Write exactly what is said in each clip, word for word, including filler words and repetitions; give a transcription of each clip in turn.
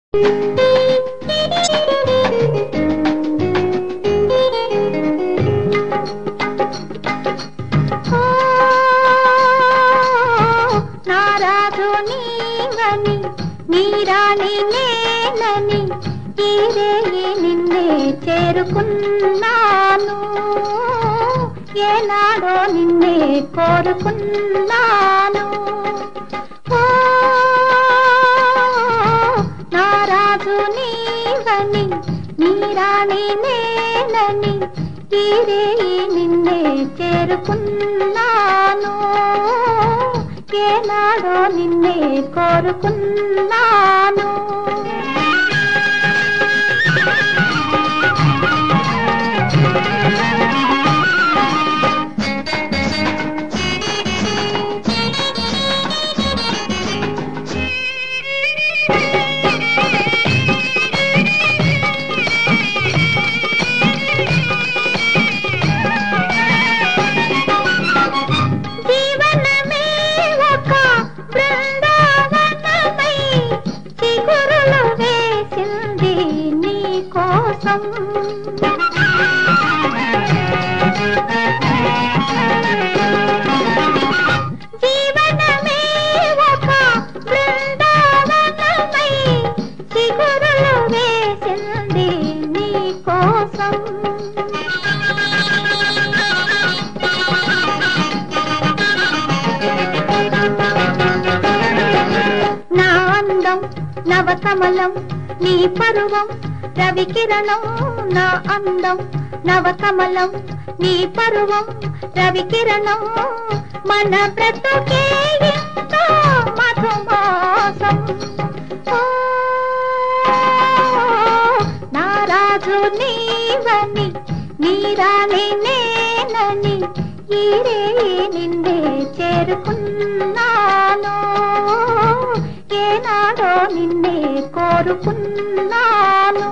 నీవని నీరాని నేనని తీరేయి నిన్నే చేరుకున్నాను, ఏనాడో నిన్నే కోరుకున్నాను. ఓ నారాజు నీవని నీరాని నేనని తీరేయి నిన్నే చేరుకున్నాను, ఏనాడో నిన్నే కోరుకున్నాను. జీవనమే ఒక బృందావనమై చిగురులు వేసింది నీ కోసం. నా అందం నవకమలం నీ పరువం రవికిరణం, నా అందం నవకమలం నీ పరువం రవికిరణం, మన బ్రతుకే ఎంతో మధుమాసం. ఓ నారాజు నీవని నీరాని నేనని ఈరే నిన్నే చేరుకున్నాను, ఏనాడో నిన్నే కోరుకున్నాను.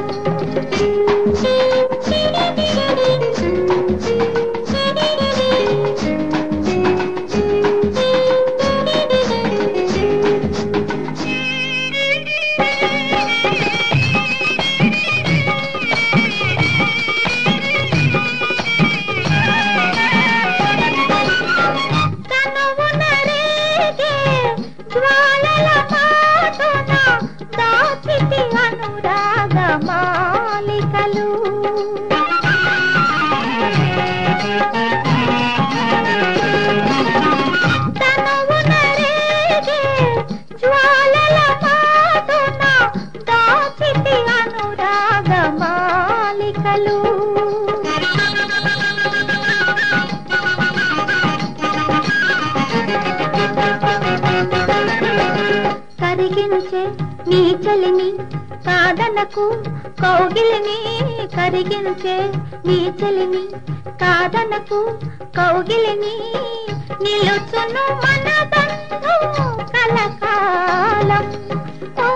కరిగించే నీ చలిని కాదనకు కౌగిలిని, కరిగించే నీ చలిని కాదనకు కౌగిలిని, నిలుచును మన బంధం కలకాలం. ఓ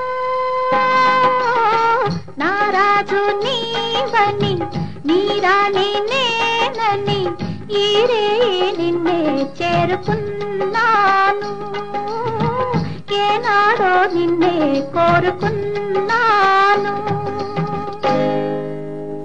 నారాజు నీవని నీరాని నేనని ఈరే నిన్నే చేరుకున్నాను, ఏనాడో నిన్నే కోరుకున్నాను.